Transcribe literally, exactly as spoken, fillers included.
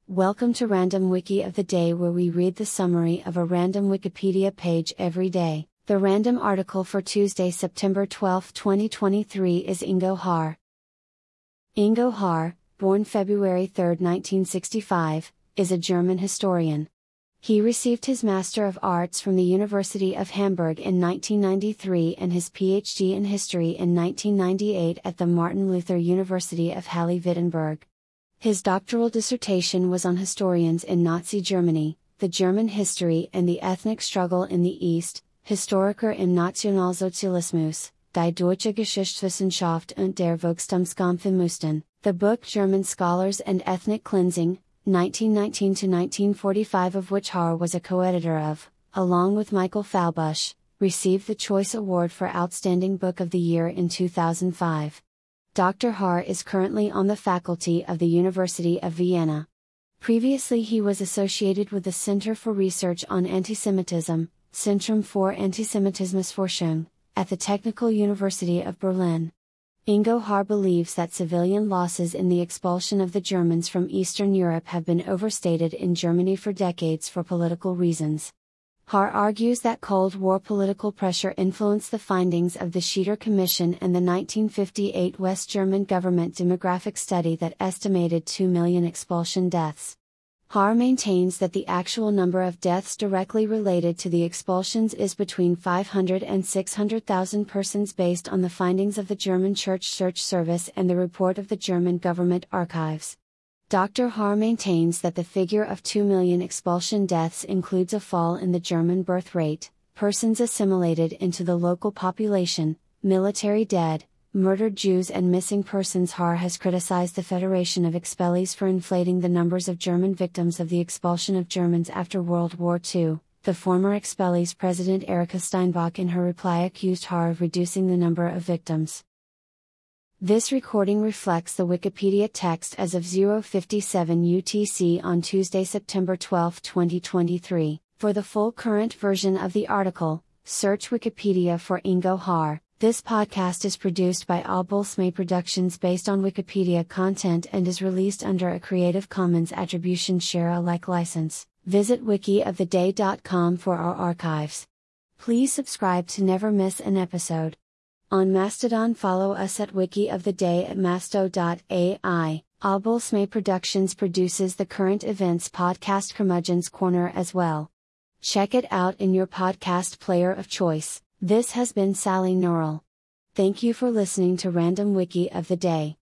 Welcome to Random Wiki of the Day, where we read the summary of a random Wikipedia page every day. The random article for Tuesday, September twelfth, twenty twenty-three is Ingo Haar. Ingo Haar, born February third, nineteen sixty-five, is a German historian. He received his Master of Arts from the University of Hamburg in nineteen ninety-three and his P H D in History in nineteen ninety-eight at the Martin Luther University of Halle-Wittenberg. His doctoral dissertation was on historians in Nazi Germany, the German history and the ethnic struggle in the East, Historiker im Nationalsozialismus, die deutsche Geschichtswissenschaft und der Volksstammeskampf im Osten, the book German Scholars and Ethnic Cleansing, nineteen nineteen to nineteen forty-five, of which Haar was a co-editor of, along with Michael Fahlbusch, received the Choice Award for Outstanding Book of the Year in two thousand five. Doctor Haar is currently on the faculty of the University of Vienna. Previously he was associated with the Center for Research on Antisemitism, Zentrum für Antisemitismusforschung, at the Technical University of Berlin. Ingo Haar believes that civilian losses in the expulsion of the Germans from Eastern Europe have been overstated in Germany for decades for political reasons. Haar argues that Cold War political pressure influenced the findings of the Schieder Commission and the nineteen fifty-eight West German government demographic study that estimated two million expulsion deaths. Haar maintains that the actual number of deaths directly related to the expulsions is between five hundred and six hundred thousand persons based on the findings of the German Church Search Service and the report of the German government archives. Doctor Haar maintains that the figure of two million expulsion deaths includes a fall in the German birth rate, persons assimilated into the local population, military dead, murdered Jews and missing persons. Haar has criticized the Federation of Expellees for inflating the numbers of German victims of the expulsion of Germans after World War Two. The former Expellees president Erika Steinbach in her reply accused Haar of reducing the number of victims. This recording reflects the Wikipedia text as of zero fifty-seven U T C on Tuesday, September twelfth, twenty twenty-three. For the full current version of the article, search Wikipedia for Ingo Haar. This podcast is produced by Abel-Smay Productions based on Wikipedia content and is released under a Creative Commons Attribution Share Alike license. Visit wiki of the day dot com for our archives. Please subscribe to never miss an episode. On Mastodon, follow us at Wiki of the Day at masto dot A I. Abel-Smay Productions produces the Current Events podcast Curmudgeon's Corner as well. Check it out in your podcast player of choice. This has been Sally Norrell. Thank you for listening to Random Wiki of the Day.